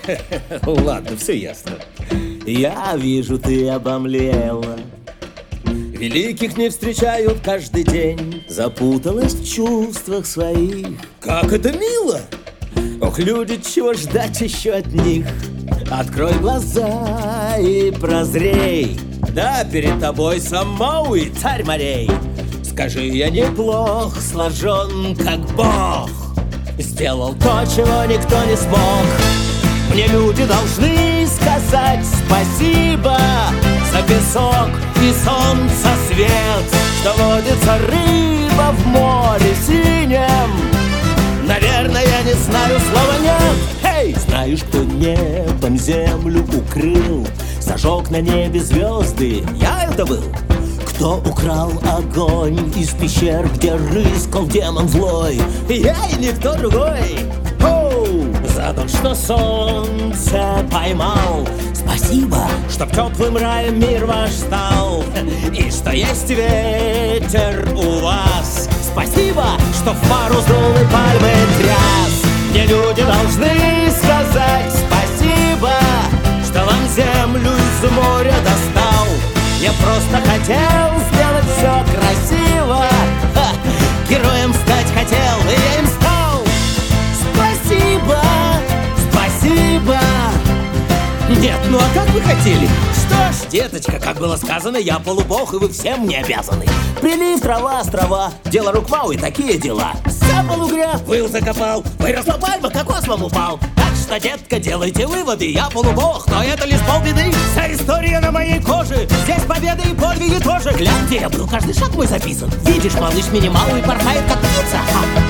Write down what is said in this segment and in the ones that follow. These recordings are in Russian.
Ладно, все ясно. Я вижу, ты обомлела. Великих не встречают каждый день. Запуталась в чувствах своих. Как это мило! Ох, люди, чего ждать еще от них? Открой глаза и прозрей. Да, перед тобой сам Мауи, царь морей. Скажи, я неплох сложен, как Бог. Сделал то, чего никто не смог. Мне люди должны сказать спасибо за песок и солнца свет, что водится рыба в море синем. Наверное, я не знаю слова «нет». Эй! Знаешь, кто небом землю укрыл, зажег на небе звезды? Я это был. Кто украл огонь из пещер, где рыскал демон злой? Я и никто другой. За то, что солнце поймал. Спасибо, что в теплым раем мир ваш стал. И что есть ветер у вас. Спасибо, что в пару сдул и пальмы тряс. Мне люди должны сказать спасибо, что вам землю из моря достал. Я просто хотел сделать все красиво. Героем стать хотел, и я им стал. Спасибо, спасибо. Нет, ну а как вы хотели? Что ж, деточка, как было сказано, я полубог, и вы всем мне обязаны. Прилив, трава, острова, дело рук Мауи, такие дела. Сапал угря, выл закопал, выросла пальма, кокос вам упал. Так что, детка, делайте выводы, я полубог, но это лишь полбеды. Вся история на моей коже, здесь победы и подвиги тоже. Глянь, где я был, каждый шаг мой записан. Видишь, малыш Минималый порхает, как птица.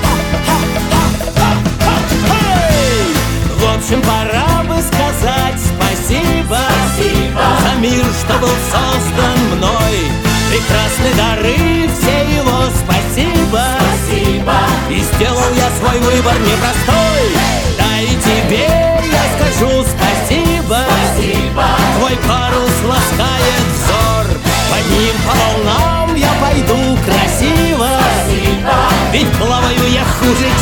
В общем, пора бы сказать спасибо, за мир, что был создан мной. Прекрасны дары, все его спасибо. И сделал я свой выбор непростой. Да и тебе я скажу спасибо. Твой парус ласкает взор. Под ним по волнам я пойду красиво. Ведь плаваю я хуже